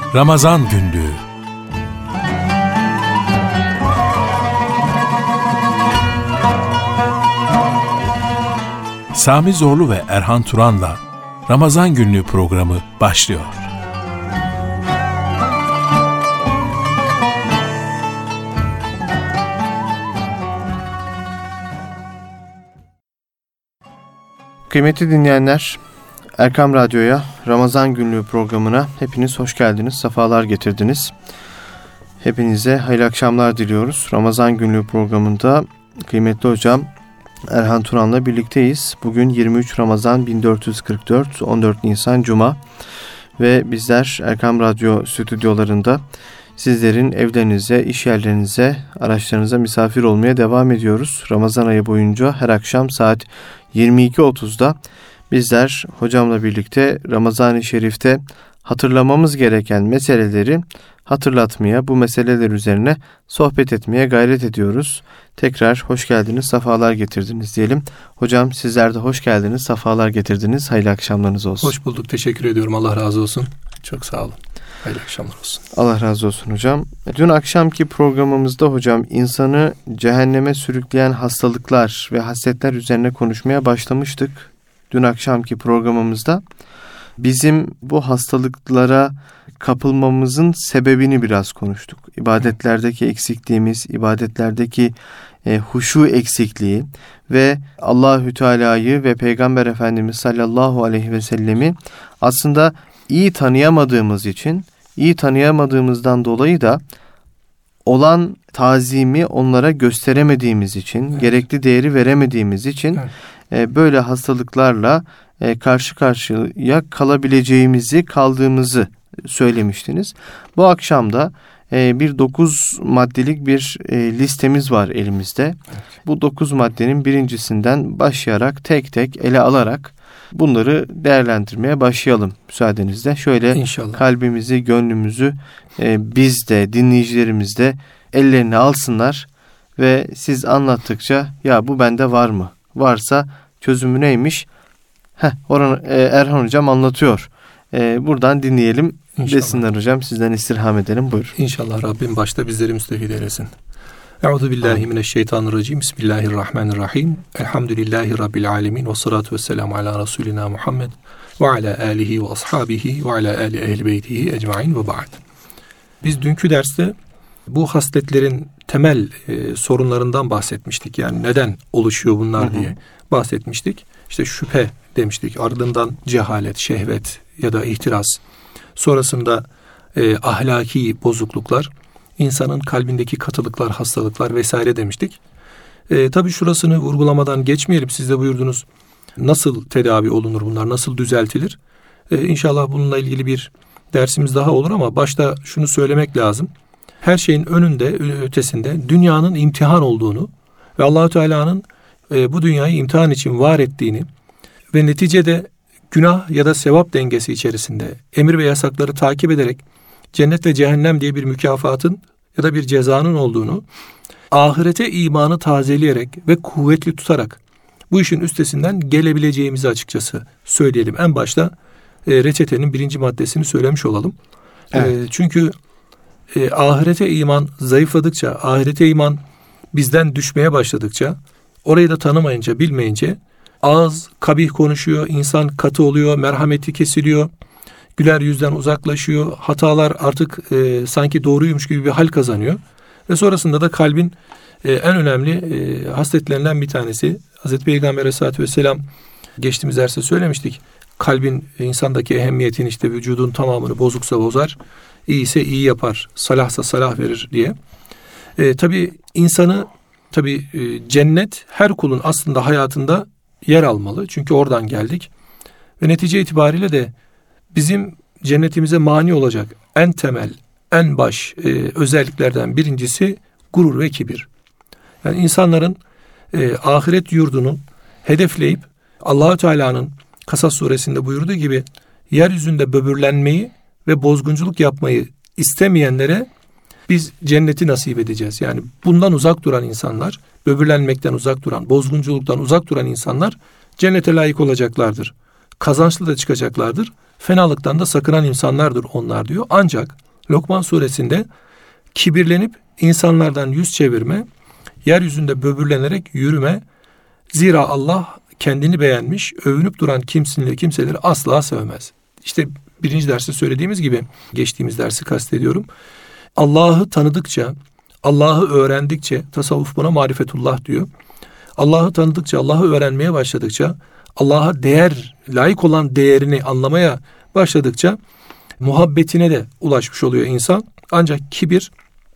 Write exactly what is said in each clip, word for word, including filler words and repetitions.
Ramazan Günlüğü. Sami Zorlu ve Erhan Turan'la Ramazan Günlüğü programı başlıyor. Kıymetli dinleyenler, Erkam Radyo'ya, Ramazan Günlüğü programına hepiniz hoş geldiniz, sefalar getirdiniz. Hepinize hayırlı akşamlar diliyoruz. Ramazan Günlüğü programında kıymetli hocam Erhan Turan'la birlikteyiz. Bugün yirmi üç Ramazan bin dört yüz kırk dört, on dört Nisan Cuma ve bizler Erkam Radyo stüdyolarında sizlerin evlerinize, iş yerlerinize, araçlarınıza misafir olmaya devam ediyoruz. Ramazan ayı boyunca her akşam saat yirmi iki otuzda bizler hocamla birlikte Ramazan-ı Şerif'te hatırlamamız gereken meseleleri hatırlatmaya, bu meseleler üzerine sohbet etmeye gayret ediyoruz. Tekrar hoş geldiniz, sefalar getirdiniz diyelim. Hocam sizler de hoş geldiniz, sefalar getirdiniz. Hayırlı akşamlarınız olsun. Hoş bulduk, teşekkür ediyorum. Allah razı olsun. Çok sağ olun. Hayırlı akşamlar olsun. Allah razı olsun hocam. Dün akşamki programımızda hocam insanı cehenneme sürükleyen hastalıklar ve hasletler üzerine konuşmaya başlamıştık. Dün akşamki programımızda bizim bu hastalıklara kapılmamızın sebebini biraz konuştuk. İbadetlerdeki eksikliğimiz, ibadetlerdeki e, huşu eksikliği ve Allahü Teala'yı ve Peygamber Efendimiz sallallahu aleyhi ve sellemi aslında iyi tanıyamadığımız için, iyi tanıyamadığımızdan dolayı da olan tazimi onlara gösteremediğimiz için, evet. gerekli değeri veremediğimiz için evet. e, böyle hastalıklarla e, karşı karşıya kalabileceğimizi, kaldığımızı söylemiştiniz. Bu akşam da e, bir dokuz maddelik bir e, listemiz var elimizde. Evet. Bu dokuz maddenin birincisinden başlayarak tek tek ele alarak bunları değerlendirmeye başlayalım müsaadenizle. Şöyle İnşallah. Kalbimizi, gönlümüzü e, biz de, dinleyicilerimiz de ellerine alsınlar ve siz anlattıkça ya bu bende var mı? Varsa çözümü neymiş? Heh, Orhan, e, Erhan hocam anlatıyor. E, buradan dinleyelim İnşallah. Desinler hocam. Sizden istirham edelim. Buyurun. İnşallah Rabbim başta bizleri müstefid eylesin. Euzubillahimineşşeytanirracim. Bismillahirrahmanirrahim. Elhamdülillahi Rabbil alemin. Ve salatu ve selamu ala Resulina Muhammed ve ala alihi ve ashabihi ve ala ali ehl beytihi ecmain ve ba'd. Biz dünkü derste bu hasletlerin temel e, sorunlarından bahsetmiştik. Yani neden oluşuyor bunlar hı hı. diye bahsetmiştik. İşte şüphe demiştik. Ardından cehalet, şehvet ya da ihtiras. Sonrasında e, ahlaki bozukluklar, insanın kalbindeki katılıklar, hastalıklar vesaire demiştik. E, tabii şurasını vurgulamadan geçmeyelim. Siz de buyurdunuz. Nasıl tedavi olunur bunlar? Nasıl düzeltilir? E, İnşallah bununla ilgili bir dersimiz daha olur ama başta şunu söylemek lazım. Her şeyin önünde, ötesinde dünyanın imtihan olduğunu ve Allah-u Teala'nın e, bu dünyayı imtihan için var ettiğini ve neticede günah ya da sevap dengesi içerisinde emir ve yasakları takip ederek cennet ve cehennem diye bir mükafatın ya da bir cezanın olduğunu, ahirete imanı tazeleyerek ve kuvvetli tutarak bu işin üstesinden gelebileceğimizi açıkçası söyleyelim. En başta e, reçetenin birinci maddesini söylemiş olalım. Evet. E, çünkü e, ahirete iman zayıfladıkça, ahirete iman bizden düşmeye başladıkça, orayı da tanımayınca, bilmeyince ağız kabih konuşuyor, insan katı oluyor, merhameti kesiliyor, güler yüzden uzaklaşıyor, hatalar artık e, sanki doğruymuş gibi bir hal kazanıyor. Ve sonrasında da kalbin e, en önemli e, hasletlerinden bir tanesi, Hazreti Peygamber Aleyhisselatü Vesselam geçtiğimiz derste söylemiştik. Kalbin e, insandaki ehemmiyetini, işte vücudun tamamını bozuksa bozar, iyiyse iyi yapar, salahsa salah verir diye. E, tabii insanı, tabii e, cennet her kulun aslında hayatında yer almalı. Çünkü oradan geldik. Ve netice itibariyle de bizim cennetimize mani olacak en temel, en baş e, özelliklerden birincisi gurur ve kibir. Yani insanların e, ahiret yurdunu hedefleyip Allah-u Teala'nın Kasas suresinde buyurduğu gibi yeryüzünde böbürlenmeyi ve bozgunculuk yapmayı istemeyenlere biz cenneti nasip edeceğiz. Yani bundan uzak duran insanlar, böbürlenmekten uzak duran, bozgunculuktan uzak duran insanlar cennete layık olacaklardır. Kazançlı da çıkacaklardır. Fenalıktan da sakınan insanlardır onlar diyor. Ancak Lokman suresinde kibirlenip insanlardan yüz çevirme, yeryüzünde böbürlenerek yürüme. Zira Allah kendini beğenmiş, övünüp duran kimseleri, kimseleri asla sevmez. İşte birinci derste söylediğimiz gibi, geçtiğimiz dersi kastediyorum. Allah'ı tanıdıkça, Allah'ı öğrendikçe, tasavvuf buna marifetullah diyor. Allah'ı tanıdıkça, Allah'ı öğrenmeye başladıkça, Allah'a değer, layık olan değerini anlamaya başladıkça muhabbetine de ulaşmış oluyor insan. Ancak kibir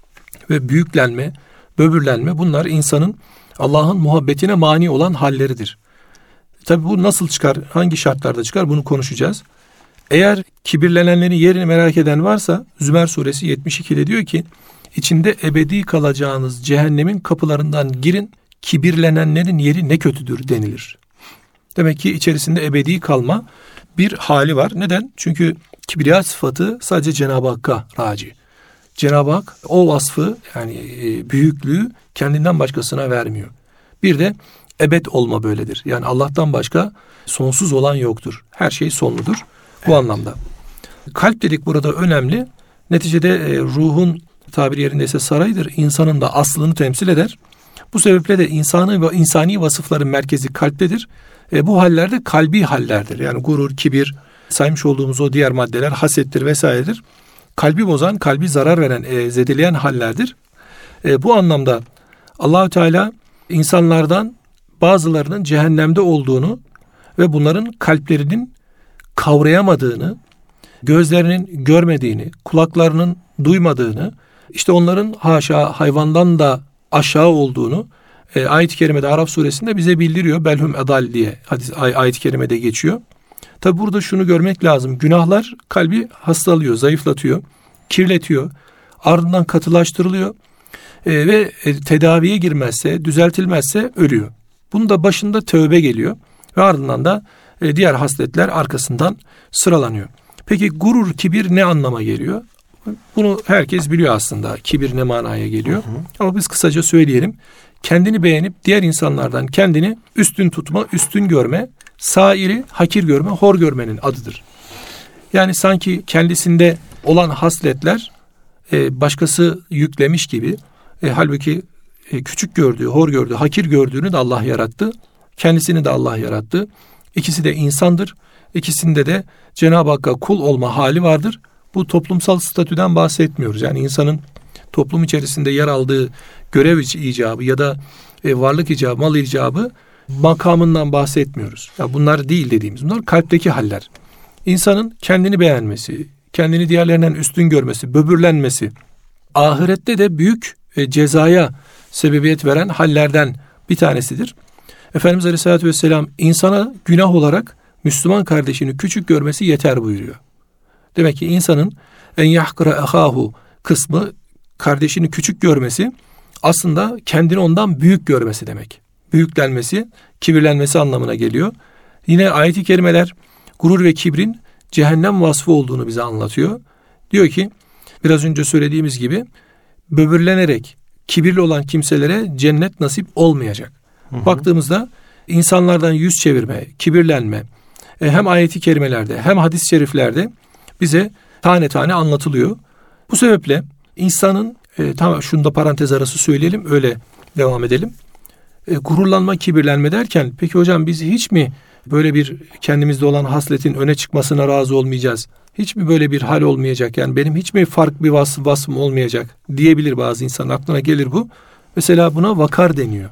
ve büyüklenme, böbürlenme bunlar insanın Allah'ın muhabbetine mani olan halleridir. Tabi bu nasıl çıkar, hangi şartlarda çıkar bunu konuşacağız. Eğer kibirlenenlerin yerini merak eden varsa Zümer suresi yetmiş ikide diyor ki içinde ebedi kalacağınız cehennemin kapılarından girin, kibirlenenlerin yeri ne kötüdür denilir. Demek ki içerisinde ebedi kalma bir hali var. Neden? Çünkü kibriya sıfatı sadece Cenab-ı Hakk'a raci. Cenab-ı Hak o vasfı yani büyüklüğü kendinden başkasına vermiyor. Bir de ebed olma böyledir. Yani Allah'tan başka sonsuz olan yoktur. Her şey sonludur. Bu evet. anlamda. Kalp dedik burada önemli. Neticede e, ruhun tabiri yerindeyse sarayıdır. İnsanın da aslını temsil eder. Bu sebeple de insanı ve insani vasıfların merkezi kalptedir. E, bu hallerde kalbi hallerdir. Yani gurur, kibir, saymış olduğumuz o diğer maddeler, hasettir vesairedir. Kalbi bozan, kalbi zarar veren, e, zedeleyen hallerdir. E, bu anlamda Allah-u Teala insanlardan bazılarının cehennemde olduğunu ve bunların kalplerinin kavrayamadığını, gözlerinin görmediğini, kulaklarının duymadığını, işte onların haşa hayvandan da aşağı olduğunu e, ayet-i kerimede Araf suresinde bize bildiriyor. Belhum edal diye hadis, ay, ayet-i kerimede geçiyor. Tabi burada şunu görmek lazım. Günahlar kalbi hastalıyor, zayıflatıyor, kirletiyor, ardından katılaştırılıyor e, ve e, tedaviye girmezse, düzeltilmezse ölüyor. Bunun da başında tövbe geliyor ve ardından da e, diğer hasletler arkasından sıralanıyor. Peki gurur, kibir ne anlama geliyor? Bunu herkes biliyor aslında. Kibir ne manaya geliyor? Hı hı. Ama biz kısaca söyleyelim. Kendini beğenip diğer insanlardan kendini üstün tutma, üstün görme, sairi hakir görme, hor görmenin adıdır. Yani sanki kendisinde olan hasletler e, başkası yüklemiş gibi. E, halbuki e, küçük gördüğü, hor gördüğü, hakir gördüğünü de Allah yarattı. Kendisini de Allah yarattı. İkisi de insandır. İkisinde de Cenab-ı Hakk'a kul olma hali vardır. Bu toplumsal statüden bahsetmiyoruz. Yani insanın toplum içerisinde yer aldığı görev icabı ya da e, varlık icabı, mal icabı makamından bahsetmiyoruz. Ya bunlar değil dediğimiz. Bunlar kalpteki haller. İnsanın kendini beğenmesi, kendini diğerlerinden üstün görmesi, böbürlenmesi, ahirette de büyük e, cezaya sebebiyet veren hallerden bir tanesidir. Efendimiz Aleyhisselatü Vesselam insana günah olarak Müslüman kardeşini küçük görmesi yeter buyuruyor. Demek ki insanın en yahkıra ehahu kısmı kardeşini küçük görmesi aslında kendini ondan büyük görmesi demek. Büyüklenmesi, kibirlenmesi anlamına geliyor. Yine ayet-i kerimeler gurur ve kibrin cehennem vasfı olduğunu bize anlatıyor. Diyor ki biraz önce söylediğimiz gibi böbürlenerek kibirli olan kimselere cennet nasip olmayacak. Hı hı. Baktığımızda insanlardan yüz çevirme, kibirlenme hem ayet-i kerimelerde hem hadis-i şeriflerde bize tane tane anlatılıyor. Bu sebeple insanın e, tamam şunu da parantez arası söyleyelim öyle devam edelim. E, gururlanma, kibirlenme derken peki hocam biz hiç mi böyle bir kendimizde olan hasletin öne çıkmasına razı olmayacağız? Hiç mi böyle bir hal olmayacak? Yani benim hiç mi farklı bir vasf, vasfım olmayacak diyebilir bazı insan. Aklına gelir bu. Mesela buna vakar deniyor.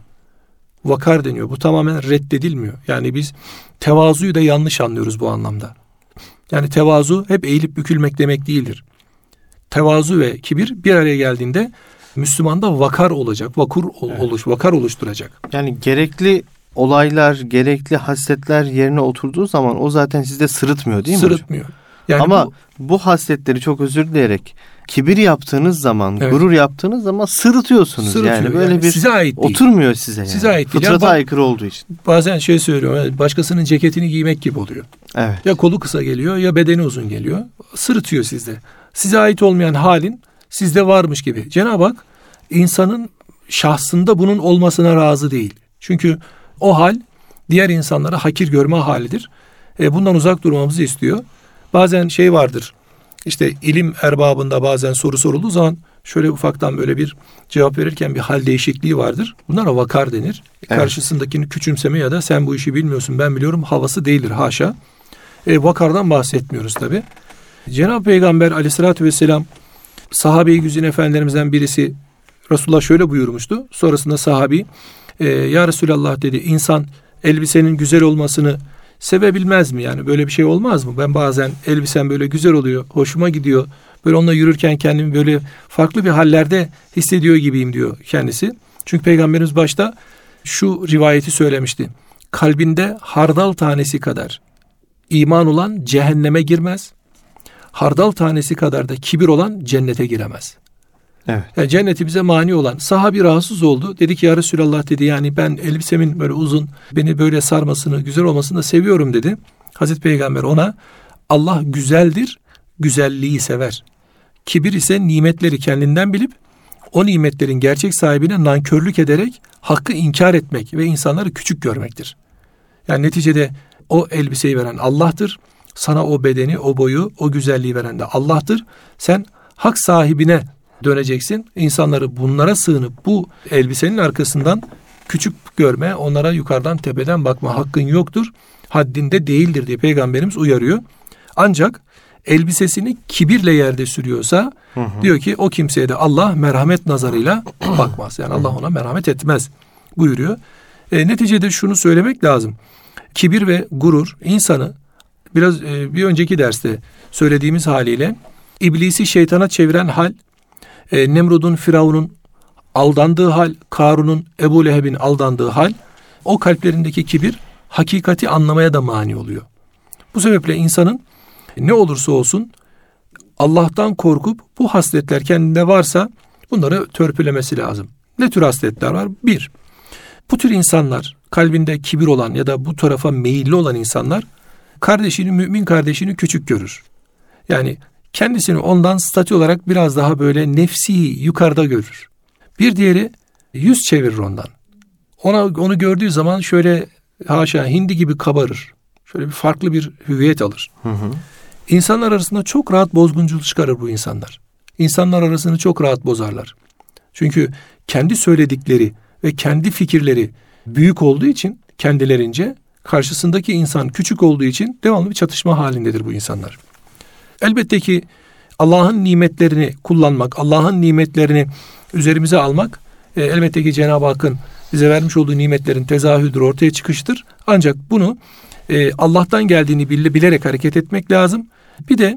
Vakar deniyor. Bu tamamen reddedilmiyor. Yani biz tevazuyu da yanlış anlıyoruz bu anlamda. Yani tevazu hep eğilip bükülmek demek değildir. Tevazu ve kibir bir araya geldiğinde Müslümanda vakar olacak, vakur ol, evet. oluş, vakar oluşturacak. Yani gerekli olaylar, gerekli hasletler yerine oturduğu zaman o zaten sizde sırıtmıyor değil mi Sırıtmıyor. hocam? Yani ama bu, bu hasletleri çok özür dileyerek kibir yaptığınız zaman, evet. gurur yaptığınız zaman sırıtıyorsunuz. Sırıtıyor. Yani böyle yani bir size ait değil. Oturmuyor size yani. Size ait değil. Fıtrata yani, aykırı olduğu için. Bazen şey söylüyorum, başkasının ceketini giymek gibi oluyor. Evet. Ya kolu kısa geliyor ya bedeni uzun geliyor. Sırıtıyor sizde. Size ait olmayan halin sizde varmış gibi. Cenab-ı Hak insanın şahsında bunun olmasına razı değil. Çünkü o hal diğer insanlara hakir görme halidir. E, bundan uzak durmamızı istiyor. Bazen şey vardır. İşte ilim erbabında bazen soru sorulduğu zaman şöyle ufaktan böyle bir cevap verirken bir hal değişikliği vardır. Bunlara vakar denir. Evet. Karşısındakini küçümseme ya da sen bu işi bilmiyorsun ben biliyorum havası değildir haşa. E, vakardan bahsetmiyoruz tabi. Cenab-ı Peygamber aleyhissalatü vesselam sahabe-i güzin efendilerimizden birisi Resulullah şöyle buyurmuştu. Sonrasında sahabi e, ya Resulallah dedi, insan elbisenin güzel olmasını sevebilmez mi? Yani böyle bir şey olmaz mı? Ben bazen elbisem böyle güzel oluyor, hoşuma gidiyor. Böyle onunla yürürken kendimi böyle farklı bir hallerde hissediyor gibiyim diyor kendisi. Çünkü Peygamberimiz başta şu rivayeti söylemişti. Kalbinde hardal tanesi kadar iman olan cehenneme girmez. Hardal tanesi kadar da kibir olan cennete giremez. Evet. Yani cenneti bize mani olan sahabi rahatsız oldu. Dedi ki ya Resulallah dedi, yani ben elbisemin böyle uzun, beni böyle sarmasını, güzel olmasını da seviyorum dedi. Hazreti Peygamber ona Allah güzeldir, güzelliği sever. Kibir ise nimetleri kendinden bilip o nimetlerin gerçek sahibine nankörlük ederek hakkı inkar etmek ve insanları küçük görmektir. Yani neticede o elbiseyi veren Allah'tır. Sana o bedeni, o boyu, o güzelliği veren de Allah'tır. Sen hak sahibine döneceksin. İnsanları bunlara sığınıp bu elbisenin arkasından küçük görme, onlara yukarıdan tepeden bakma hakkın yoktur. Haddinde değildir diye Peygamberimiz uyarıyor. Ancak elbisesini kibirle yerde sürüyorsa hı hı. diyor ki o kimseye de Allah merhamet nazarıyla bakmaz. Yani Allah ona merhamet etmez buyuruyor. E, neticede şunu söylemek lazım. Kibir ve gurur insanı biraz e, bir önceki derste söylediğimiz haliyle iblisi şeytana çeviren hal, e, Nemrud'un, Firavun'un aldandığı hal, Karun'un, Ebu Leheb'in aldandığı hal, o kalplerindeki kibir hakikati anlamaya da mani oluyor. Bu sebeple insanın ne olursa olsun Allah'tan korkup bu hasletler kendinde varsa bunları törpülemesi lazım. Ne tür hasletler var? Bir, bu tür insanlar, kalbinde kibir olan ya da bu tarafa meyilli olan insanlar kardeşini, mümin kardeşini küçük görür. Yani kendisini ondan statü olarak biraz daha böyle nefsi yukarıda görür. Bir diğeri yüz çevirir ondan. Ona onu gördüğü zaman şöyle haşa hindi gibi kabarır. Şöyle bir farklı bir hüviyet alır. Hı hı. İnsanlar arasında çok rahat bozgunculuk çıkarır bu insanlar. İnsanlar arasını çok rahat bozarlar. Çünkü kendi söyledikleri ve kendi fikirleri büyük olduğu için kendilerince, karşısındaki insan küçük olduğu için devamlı bir çatışma halindedir bu insanlar. Elbette ki Allah'ın nimetlerini kullanmak, Allah'ın nimetlerini üzerimize almak, e, elbette ki Cenab-ı Hakk'ın bize vermiş olduğu nimetlerin tezahürüdür, ortaya çıkıştır. Ancak bunu e, Allah'tan geldiğini bilerek hareket etmek lazım. Bir de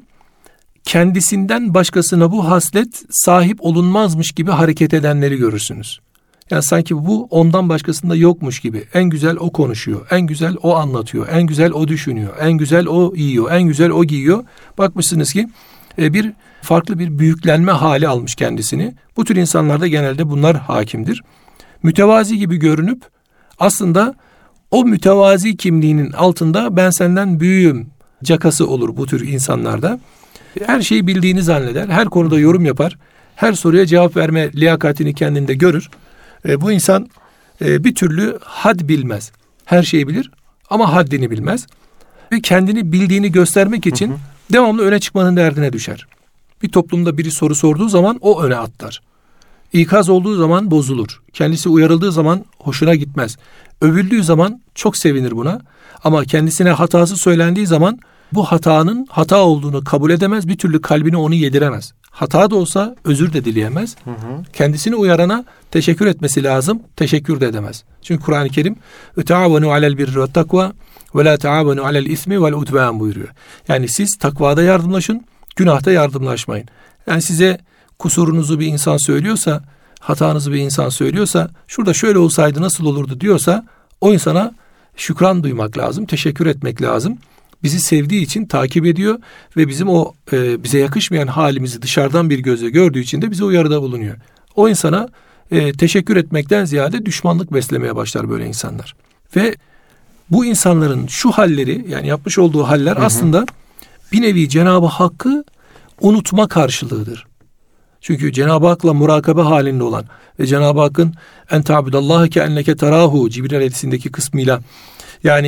kendisinden başkasına bu haslet sahip olunmazmış gibi hareket edenleri görürsünüz. Yani sanki bu ondan başkasında yokmuş gibi. En güzel o konuşuyor, en güzel o anlatıyor, en güzel o düşünüyor, en güzel o yiyor, en güzel o giyiyor. Bakmışsınız ki e, bir farklı bir büyüklenme hali almış kendisini. Bu tür insanlarda genelde bunlar hakimdir. Mütevazi gibi görünüp aslında o mütevazi kimliğinin altında ben senden büyüğüm cakası olur bu tür insanlarda. Her şeyi bildiğini zanneder, her konuda yorum yapar, her soruya cevap verme liyakatini kendinde görür. E, bu insan e, bir türlü had bilmez. Her şeyi bilir ama haddini bilmez. Ve kendini bildiğini göstermek için hı hı. devamlı öne çıkmanın derdine düşer. Bir toplumda biri soru sorduğu zaman o öne atlar. İkaz olduğu zaman bozulur. Kendisi uyarıldığı zaman hoşuna gitmez. Övüldüğü zaman çok sevinir buna. Ama kendisine hatası söylendiği zaman bu hatanın hata olduğunu kabul edemez. Bir türlü kalbine onu yediremez. Hata da olsa özür de dileyemez. Hı hı. Kendisini uyarana teşekkür etmesi lazım. Teşekkür de edemez. Çünkü Kur'an-ı Kerim "Teavenu alel birri ve takva ve la teavenu alel ismi vel udvan" buyuruyor. Yani siz takvada yardımlaşın, günahta yardımlaşmayın. Yani size kusurunuzu bir insan söylüyorsa, hatanızı bir insan söylüyorsa, şurada şöyle olsaydı nasıl olurdu diyorsa, o insana şükran duymak lazım, teşekkür etmek lazım. Bizi sevdiği için takip ediyor ve bizim o e, bize yakışmayan halimizi dışarıdan bir gözle gördüğü için de bize uyarıda bulunuyor. O insana e, teşekkür etmekten ziyade düşmanlık beslemeye başlar böyle insanlar. Ve bu insanların şu halleri, yani yapmış olduğu haller hı hı. aslında bir nevi Cenab-ı Hakk'ı unutma karşılığıdır. Çünkü Cenab-ı Hak'la murakabe halinde olan ve Cenab-ı Hakk'ın en ta'budallaha ke enneke terahu Cibril hadisindeki kısmıyla, yani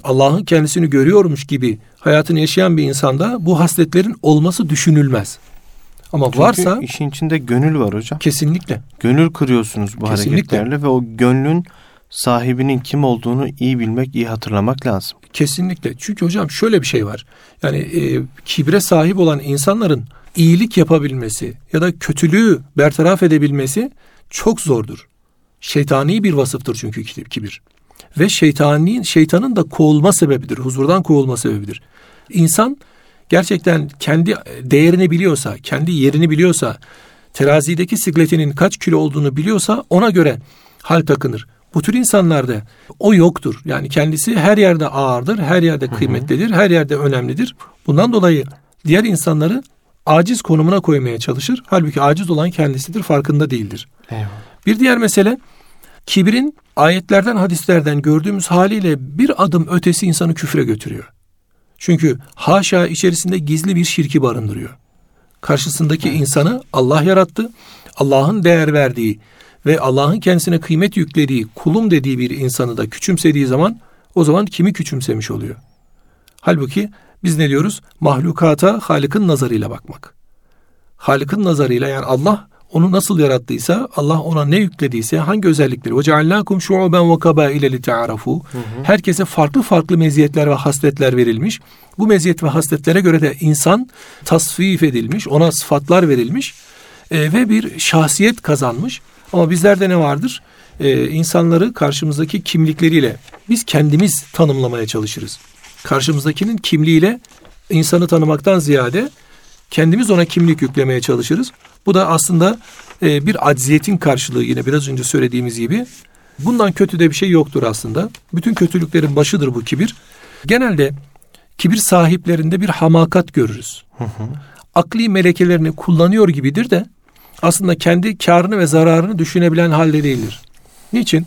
Allah'ın kendisini görüyormuş gibi hayatını yaşayan bir insanda bu hasletlerin olması düşünülmez. Ama Çünkü varsa işin içinde gönül var hocam. Kesinlikle. Gönül kırıyorsunuz bu Kesinlikle. hareketlerle ve o gönlün sahibinin kim olduğunu iyi bilmek, iyi hatırlamak lazım. Kesinlikle. Çünkü hocam şöyle bir şey var. Yani e, kibre sahip olan insanların iyilik yapabilmesi ya da kötülüğü bertaraf edebilmesi çok zordur. Şeytani bir vasıftır çünkü kibir. Ve şeytani, şeytanın da kovulma sebebidir. Huzurdan kovulma sebebidir. İnsan gerçekten kendi değerini biliyorsa, kendi yerini biliyorsa, terazideki sikletinin kaç kilo olduğunu biliyorsa ona göre hal takınır. Bu tür insanlarda o yoktur. Yani kendisi her yerde ağırdır, her yerde kıymetlidir, her yerde önemlidir. Bundan dolayı diğer insanları aciz konumuna koymaya çalışır. Halbuki aciz olan kendisidir, farkında değildir. Eyvallah. Bir diğer mesele, kibrin ayetlerden, hadislerden gördüğümüz haliyle bir adım ötesi insanı küfre götürüyor. Çünkü haşa içerisinde gizli bir şirki barındırıyor. Karşısındaki evet. insanı Allah yarattı. Allah'ın değer verdiği ve Allah'ın kendisine kıymet yüklediği, kulum dediği bir insanı da küçümsediği zaman o zaman kimi küçümsemiş oluyor? Halbuki biz ne diyoruz? Mahlukata Halık'ın nazarıyla bakmak. Halık'ın nazarıyla, yani Allah onu nasıl yarattıysa, Allah ona ne yüklediyse, hangi özellikleri, وَجَعَلْنَاكُمْ شُعُوبًا وَقَبَائِلَ لِتَعَرَفُوا, herkese farklı farklı meziyetler ve hasletler verilmiş. Bu meziyet ve hasletlere göre de insan tasfif edilmiş, ona sıfatlar verilmiş e, ve bir şahsiyet kazanmış. Ama bizlerde ne vardır? Ee, insanları karşımızdaki kimlikleriyle biz kendimiz tanımlamaya çalışırız. Karşımızdakinin kimliğiyle insanı tanımaktan ziyade kendimiz ona kimlik yüklemeye çalışırız. Bu da aslında e, bir acziyetin karşılığı, yine biraz önce söylediğimiz gibi. Bundan kötü de bir şey yoktur aslında. Bütün kötülüklerin başıdır bu kibir. Genelde kibir sahiplerinde bir hamakat görürüz. Hı hı. Akli melekelerini kullanıyor gibidir de aslında kendi karını ve zararını düşünebilen halde değildir. Niçin?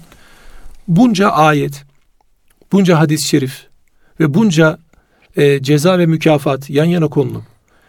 Bunca ayet, bunca hadis-i şerif ve bunca e, ceza ve mükafat yan yana konulup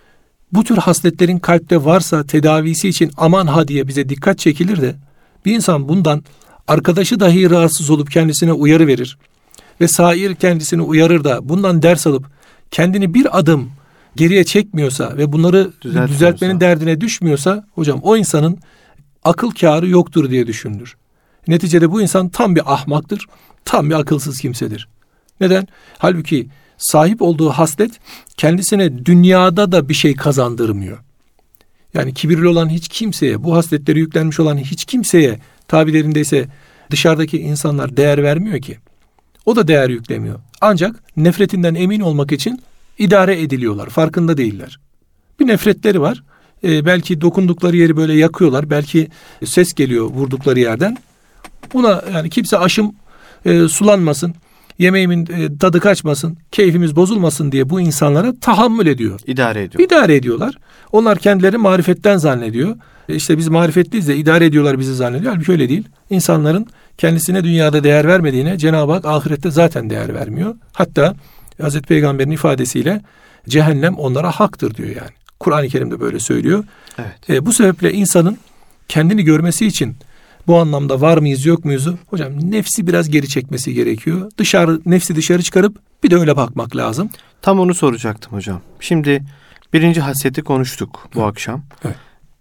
bu tür hasletlerin kalpte varsa tedavisi için aman ha diye bize dikkat çekilir de bir insan bundan, arkadaşı dahi rahatsız olup kendisine uyarı verir ve sair kendisini uyarır da bundan ders alıp kendini bir adım geriye çekmiyorsa ve bunları düzeltmenin derdine düşmüyorsa hocam o insanın akıl kârı yoktur diye düşünülür. Neticede bu insan tam bir ahmaktır, tam bir akılsız kimsedir. Neden? Halbuki sahip olduğu haslet kendisine dünyada da bir şey kazandırmıyor. Yani kibirli olan hiç kimseye, bu hasletleri yüklenmiş olan hiç kimseye, tabirlerindeyse dışarıdaki insanlar değer vermiyor ki. O da değer yüklemiyor. Ancak nefretinden emin olmak için idare ediliyorlar, farkında değiller. Bir nefretleri var. Ee, belki dokundukları yeri böyle yakıyorlar. Belki ses geliyor vurdukları yerden. Buna yani kimse aşım e, sulanmasın, yemeğimin e, tadı kaçmasın, keyfimiz bozulmasın diye bu insanlara tahammül ediyor. İdare ediyor. İdare ediyorlar. Onlar kendileri marifetten zannediyor. E işte biz marifetliyiz de idare ediyorlar bizi zannediyor. Halbuki öyle değil. İnsanların kendisine dünyada değer vermediğine Cenab-ı Hak ahirette zaten değer vermiyor. Hatta Hazreti Peygamber'in ifadesiyle cehennem onlara haktır diyor yani. Kur'an-ı Kerim'de böyle söylüyor. Evet. E, bu sebeple insanın kendini görmesi için bu anlamda var mıyız yok muyuz? Hocam nefsi biraz geri çekmesi gerekiyor. Dışarı nefsi dışarı çıkarıp bir de öyle bakmak lazım. Tam onu soracaktım hocam. Şimdi birinci hasreti konuştuk bu evet. akşam. Evet.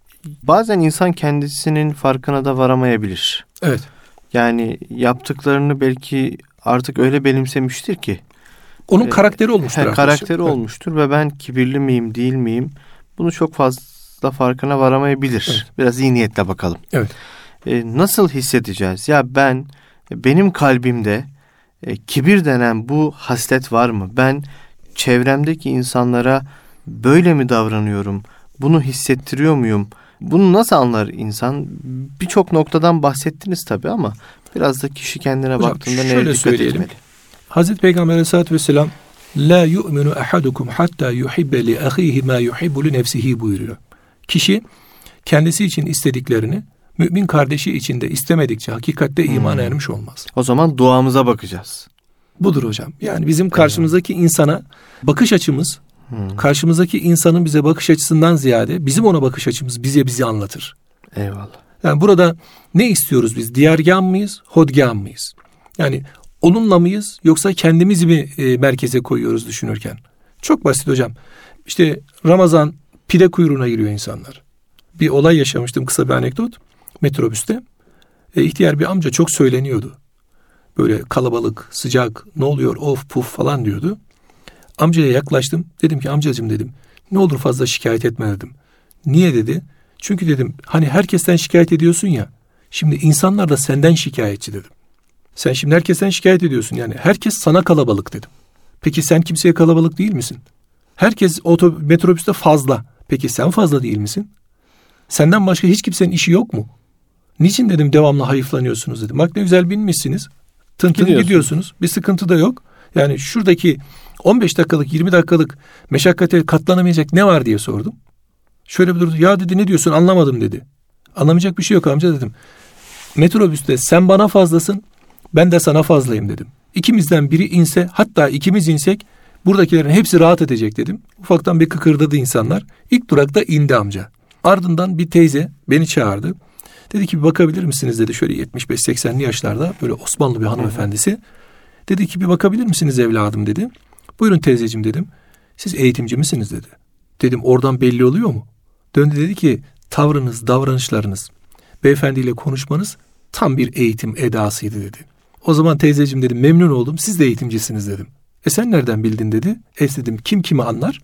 Bazen insan kendisinin farkına da varamayabilir. Evet. Yani yaptıklarını belki artık öyle benimsemiştir ki. Onun karakteri olmuştur. He, karakteri evet. olmuştur ve ben kibirli miyim değil miyim? Bunu çok fazla farkına varamayabilir. Evet. Biraz iyi niyetle bakalım. Evet. Ee, nasıl hissedeceğiz? Ya ben, benim kalbimde e, kibir denen bu haslet var mı? Ben çevremdeki insanlara böyle mi davranıyorum? Bunu hissettiriyor muyum? Bunu nasıl anlar insan? Birçok noktadan bahsettiniz tabii ama biraz da kişi kendine Hocam, baktığında neye dikkat söyleyelim. etmeli? Hazreti Peygamber Aleyhisselatü Vesselam La yu'minu ahadukum hatta yuhibbe li ahihi ma yuhibbu li nefsihi buyuruyor. Kişi kendisi için istediklerini mümin kardeşi için de istemedikçe hakikatte iman hmm. ermiş olmaz. O zaman duamıza bakacağız. Budur hocam. Yani bizim karşımızdaki evet. insana bakış açımız, hmm. karşımızdaki insanın bize bakış açısından ziyade bizim ona bakış açımız bize bizi anlatır. Eyvallah. Yani burada ne istiyoruz biz? Diyargân mıyız, hodgân mıyız? Yani onunla mıyız yoksa kendimizi mi e, merkeze koyuyoruz düşünürken? Çok basit hocam. İşte Ramazan pide kuyruğuna giriyor insanlar. Bir olay yaşamıştım, kısa bir anekdot. Metrobüste e, ihtiyar bir amca çok söyleniyordu. Böyle kalabalık, sıcak, ne oluyor of puf falan diyordu. Amcaya yaklaştım. Dedim ki amcacığım dedim, ne olur fazla şikayet etme dedim. Niye dedi? Çünkü dedim hani herkesten şikayet ediyorsun ya. Şimdi insanlar da senden şikayetçi dedim. Sen şimdi herkesten şikayet ediyorsun, yani herkes sana kalabalık dedim. Peki sen kimseye kalabalık değil misin? Herkes otobüs, metrobüste fazla. Peki sen fazla değil misin? Senden başka hiç kimsenin işi yok mu? Niçin dedim devamlı hayıflanıyorsunuz dedim. Bak ne güzel binmişsiniz. Tın tın gidiyorsunuz. Bir sıkıntı da yok. Yani şuradaki on beş dakikalık yirmi dakikalık meşakkate katlanamayacak ne var diye sordum. Şöyle bir durdu. Ya dedi ne diyorsun anlamadım dedi. Anlamayacak bir şey yok amca dedim. Metrobüste sen bana fazlasın, ben de sana fazlayım dedim. İkimizden biri inse, hatta ikimiz insek buradakilerin hepsi rahat edecek dedim. Ufaktan bir kıkırdadı insanlar. İlk durakta indi amca. Ardından bir teyze beni çağırdı. Dedi ki bir bakabilir misiniz dedi. Şöyle yetmiş beş seksenli yaşlarda böyle Osmanlı bir hanımefendisi. Dedi ki bir bakabilir misiniz evladım dedi. Buyurun teyzeciğim dedim. Siz eğitimci misiniz dedi. Dedim oradan belli oluyor mu? Döndü dedi ki tavrınız, davranışlarınız, beyefendiyle konuşmanız tam bir eğitim edasıydı dedi. O zaman teyzeciğim dedim memnun oldum, siz de eğitimcisiniz dedim. E sen nereden bildin dedi. E dedim kim kimi anlar?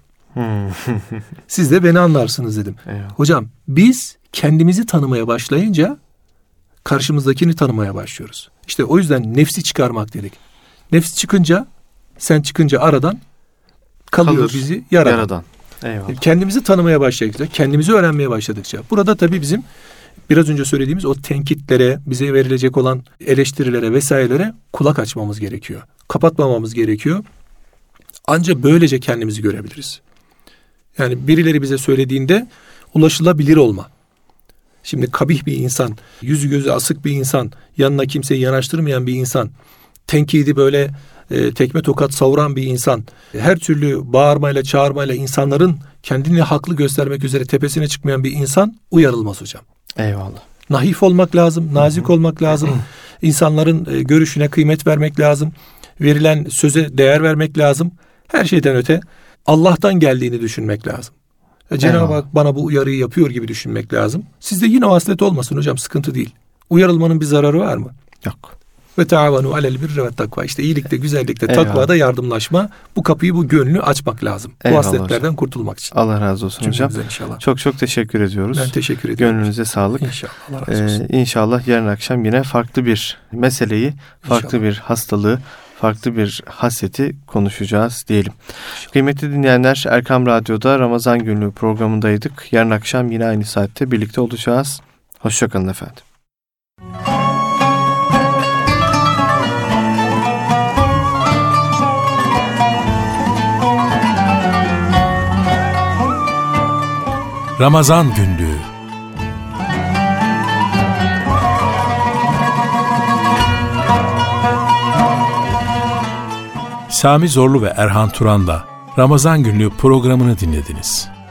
Siz de beni anlarsınız dedim. Eyvallah. Hocam biz kendimizi tanımaya başlayınca karşımızdakini tanımaya başlıyoruz. İşte o yüzden nefsi çıkarmak dedik. Nefsi çıkınca, sen çıkınca aradan kalıyor Kalır, bizi yaradan. yaradan. Eyvallah. Kendimizi tanımaya başladıkça, kendimizi öğrenmeye başladıkça. Burada tabii bizim biraz önce söylediğimiz o tenkitlere, bize verilecek olan eleştirilere vesairelere kulak açmamız gerekiyor. Kapatmamamız gerekiyor. Ancak böylece kendimizi görebiliriz. Yani birileri bize söylediğinde ulaşılabilir olma. Şimdi kabih bir insan, yüzü gözü asık bir insan, yanına kimseyi yanaştırmayan bir insan, tenkidi böyle e, tekme tokat savuran bir insan, her türlü bağırmayla çağırmayla insanların kendini haklı göstermek üzere tepesine çıkmayan bir insan uyarılmaz hocam. Eyvallah. Naif olmak lazım, nazik olmak lazım. İnsanların e, görüşüne kıymet vermek lazım. Verilen söze değer vermek lazım. Her şeyden öte Allah'tan geldiğini düşünmek lazım. E, Cenab-ı Hak bana bu uyarıyı yapıyor gibi düşünmek lazım. Sizde yine o haslet olmasın hocam, sıkıntı değil. Uyarılmanın bir zararı var mı? Yok. Ve taavanu alel birri ve takva. İşte iyilikte, güzellikte, takvada yardımlaşma. Bu kapıyı, bu gönlü açmak lazım. Eyvallah bu hasletlerden hocam. Kurtulmak için. Allah razı olsun hocam. Inşallah. Çok çok teşekkür ediyoruz. Ben teşekkür ediyorum. Gönlünüze sağlık. İnşallah. Allah razı olsun. Ee, İnşallah yarın akşam yine farklı bir meseleyi, farklı İnşallah. bir hastalığı, farklı bir hasreti konuşacağız diyelim. İnşallah. Kıymetli dinleyenler, Erkam Radyo'da Ramazan Günlüğü programındaydık. Yarın akşam yine aynı saatte birlikte olacağız. Hoşçakalın efendim. Ramazan Günlüğü. Sami Zorlu ve Erhan Turan'la Ramazan Günlüğü programını dinlediniz.